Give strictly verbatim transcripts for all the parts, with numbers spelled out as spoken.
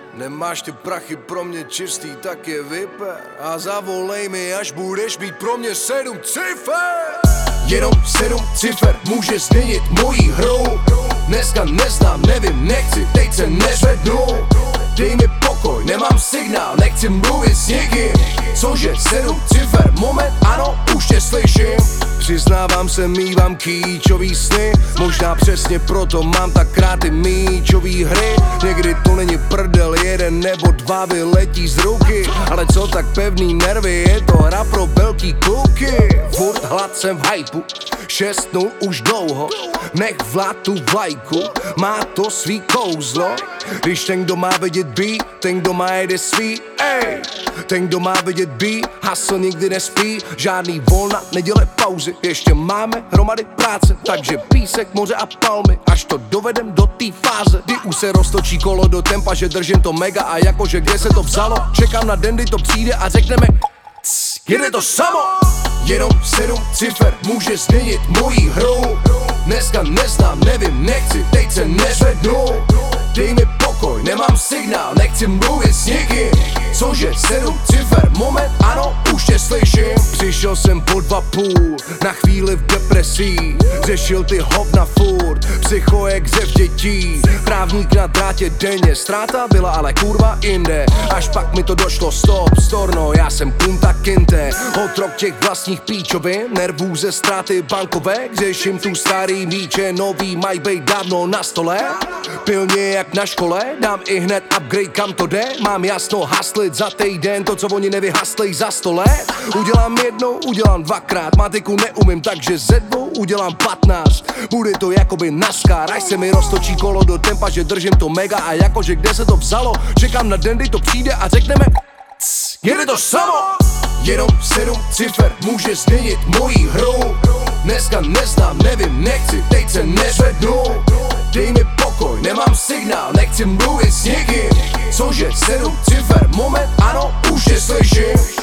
Nemáš ty prachy pro mě čistý, tak je vyper a zavolej mi, až budeš mít pro mě sedm cifer. Jenom sedm cifer může změnit mojí hru. Dneska neznám, nevím, nechci, teď se nezvednu. Dej mi pokoj, nemám signál, nechci mluvit s nikým. Cože, sedm cifer, moment, ano, už tě slyším. Přiznávám se, mívám kýčový sny. Možná přesně proto mám tak rád ty míčový hry. Někdy to není prdel, jeden nebo dva vyletí z ruky. Ale co tak pevný nervy, je to hra pro velký kluky. Furt hlad jsem v hypu, šest nul už dlouho. Nech vlád tu vlajku, má to svý kouzlo. Když ten, kdo má vidět beat, ten, kdo má jede svý, ej. Ten, kdo má vidět beat, hustle nikdy nespí. Žádný volna, neděle pauzy, ještě máme hromady práce. Takže písek, moře a palmy, až to dovedem do té fáze, kdy už se roztočí kolo do tempa, že držím to mega. A jakože kde se to vzalo, čekám na den, kdy to přijde a řekneme cs, jede to samo. Jenom sedm cifer může změnit mojí hru. Dneska neznám, nevím, nechci, teď se nezvednu. Dej mi pokoj, nemám signál, nechci mluvit s nikým. Cože, sedm cifer, moment, ano, už tě slyším. Přišel jsem po dva půl, na chvíli v depresí. Řešil ty hovna furt, psychoexev dětí. Právník na drátě denně, ztráta byla ale kurva jinde. Až pak mi to došlo, stop, storno, já jsem punta kinte. Otrok těch vlastních píčovin, nervů ze ztráty bankové. Řeším tu starý míče, nový mají bejt dávno na stole. Pilně jak na škole, dám i hned upgrade, kam to jde. Mám jasno, haslit za týden, to co oni nevyhaslej za sto let. Udělám jednou, udělám dvakrát, matiku neumím, takže ze dvou udělám patnáct. Bude to jakoby NASCAR, až se mi roztočí kolo do tempa, že držím to mega. A jakože kde se to vzalo, čekám na den, kdy to přijde a řekneme cs, jede to samo. Jenom sedm cifer může změnit mojí hru. Dneska neznám, nevím, nechci, teď se nezvednu. Dej mi pokoj, nemám signál, nechci mluvit s nikým. Cože, sedm cifer, moment, ano, už tě slyším.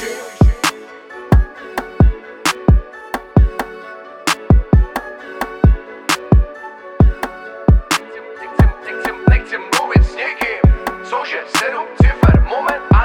Nechci mluvit s nikým. Cože, sedm cifer, moment,